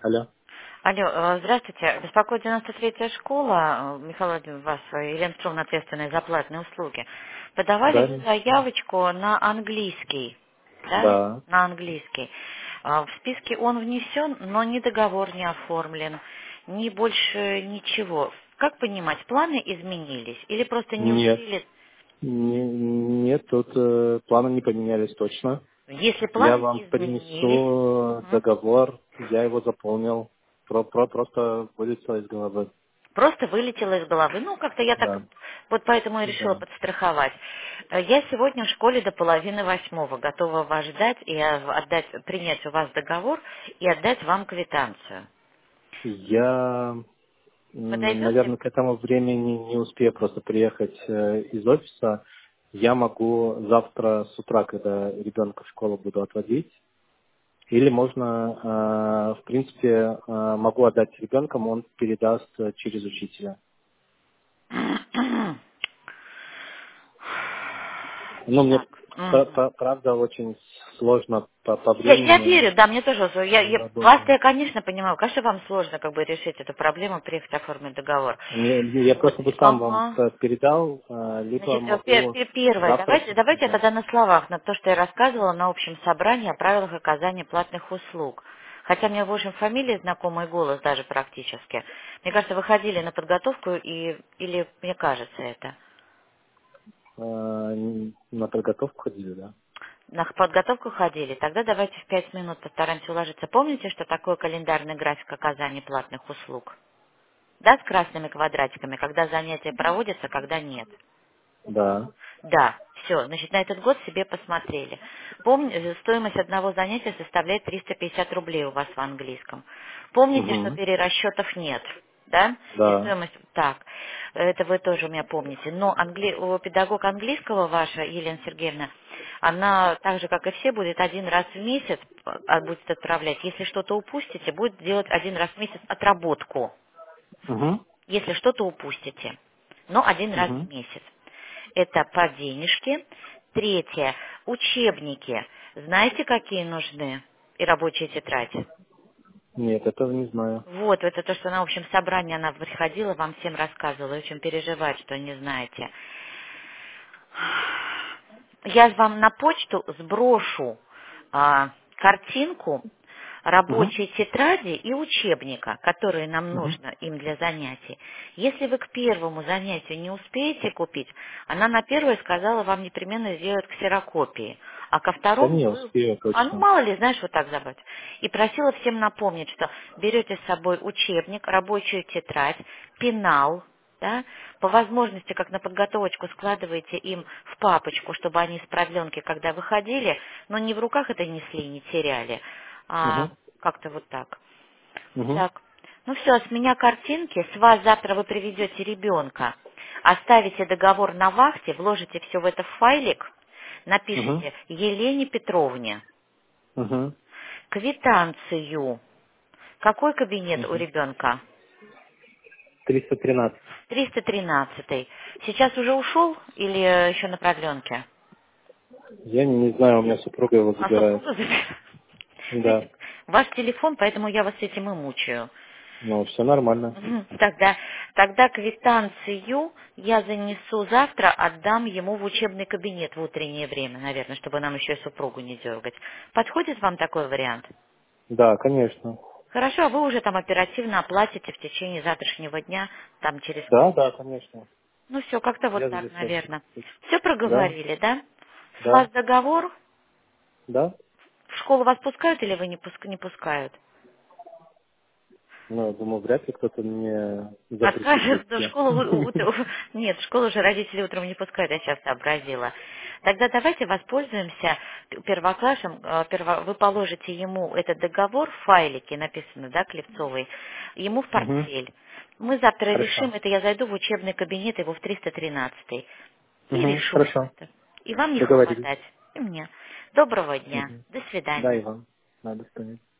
Алло. Алло, здравствуйте. Беспокоит 93-я школа. Михаил Владимирович, вас, Елена Петровна, ответственная за платные услуги. Подавали Да, вы заявочку на английский, да? да. На английский. В списке он внесен, но ни договор не оформлен, ни больше ничего. Как понимать, планы изменились или просто не Нет. успели? Нет, тут планы не поменялись точно. Если Я планы вам изменились, принесу мгм. договор, я его заполнил. Просто вылетело из головы. Просто вылетело из головы. Ну, как-то я так, Да. вот поэтому и решила Да. подстраховать. Я сегодня в школе до 7:30 готова вас ждать и принять у вас договор и отдать вам квитанцию. Я, Подойдете? наверное, к этому времени не успею просто приехать из офиса. Я могу завтра с утра, когда ребенка в школу буду отводить, или можно, в принципе, могу отдать ребенком, он передаст через учителя. Но мне, Так. Мгм. правда, очень сложно по Я времени. верю, да, мне тоже. Работаю. Вас-то я, конечно, понимаю. Конечно, вам сложно как бы решить эту проблему, приехать оформить договор. Я Вот, просто бы сам вам ага. передал, либо Значит, могу первое, завтра давайте я прийти. тогда на словах, на то, что я рассказывала на общем собрании о правилах оказания платных услуг. Хотя мне, в общем, фамилия знакомый голос даже практически. Мне кажется, вы ходили на подготовку, или мне кажется это. На подготовку ходили, да? На подготовку ходили. Тогда давайте в 5 минут постараемся уложиться. Помните, что такое календарный график оказания платных услуг? Да, с красными квадратиками, когда занятия проводятся, когда нет. Да. Да, все, значит, на этот год себе посмотрели. Стоимость одного занятия составляет 350 рублей у вас в английском. Помните, что Угу. перерасчетов нет, да? И Да. стоимость, так, это вы тоже у меня помните. Но педагог английского ваша, Елена Сергеевна, она так же, как и все, будет один раз в месяц будет отправлять. Если что-то упустите, будет делать один раз в месяц отработку, Угу. если что-то упустите. Но один раз в Угу. месяц. Это по денежке. Третье. Учебники. Знаете, какие нужны? И рабочая тетрадь. Нет, этого не знаю. Вот, это то, что на общем собрании она приходила, вам всем рассказывала, и очень переживает, что не знаете. Я вам на почту сброшу картинку Угу. рабочей тетради и учебника, которые нам Угу. нужно им для занятий. Если вы к первому занятию не успеете купить, она на первое сказала вам непременно сделать ксерокопии, а ко Да второму не вы... успею А ну точно. мало ли, знаешь, вот так забыть. И просила всем напомнить, что берете с собой учебник, рабочую тетрадь, пенал, да, по возможности, как на подготовочку, складываете им в папочку, чтобы они с продленки, когда выходили, но не в руках это несли, не теряли, а Угу. как-то вот так. Угу. Так, ну все, с меня картинки, с вас завтра вы приведете ребенка, оставите договор на вахте, вложите все в этот файлик, Угу. напишите Елене Петровне, Угу. квитанцию. Какой кабинет у Угу. ребенка? 313. 313. Сейчас уже ушел или еще на продленке? Я не знаю, у меня супруга его А забирает. супруга забирает? Да. Знаете, ваш телефон, поэтому я вас этим и мучаю. Ну, все нормально. Мгм. Тогда квитанцию я занесу завтра, отдам ему в учебный кабинет в утреннее время, наверное, чтобы нам еще и супругу не дергать. Подходит вам такой вариант? Да, конечно. Хорошо, а вы уже там оперативно оплатите в течение завтрашнего дня, там через Да, какие-то... да, конечно. Ну все, как-то вот Я так, здесь сейчас. наверное. Все Да, проговорили, да? С вас да, договор? да. В школу вас пускают или вы не пускают? Ну, думаю, вряд ли кто-то мне запретит Откажет, но в зайти. школу нет, в школу же родители утром не пускают, я сейчас сообразила. Тогда давайте воспользуемся первоклассом, вы положите ему этот договор в файлике, написано, да, Клевцовый, ему в Угу. портфель. Мы завтра решим, Хорошо. это я зайду в учебный кабинет его в 313 и Угу. решу все Хорошо. это. И вам не Договорились. хлопотать, и мне. Доброго дня, Угу. до Да, свидания. Иван. Надо станет.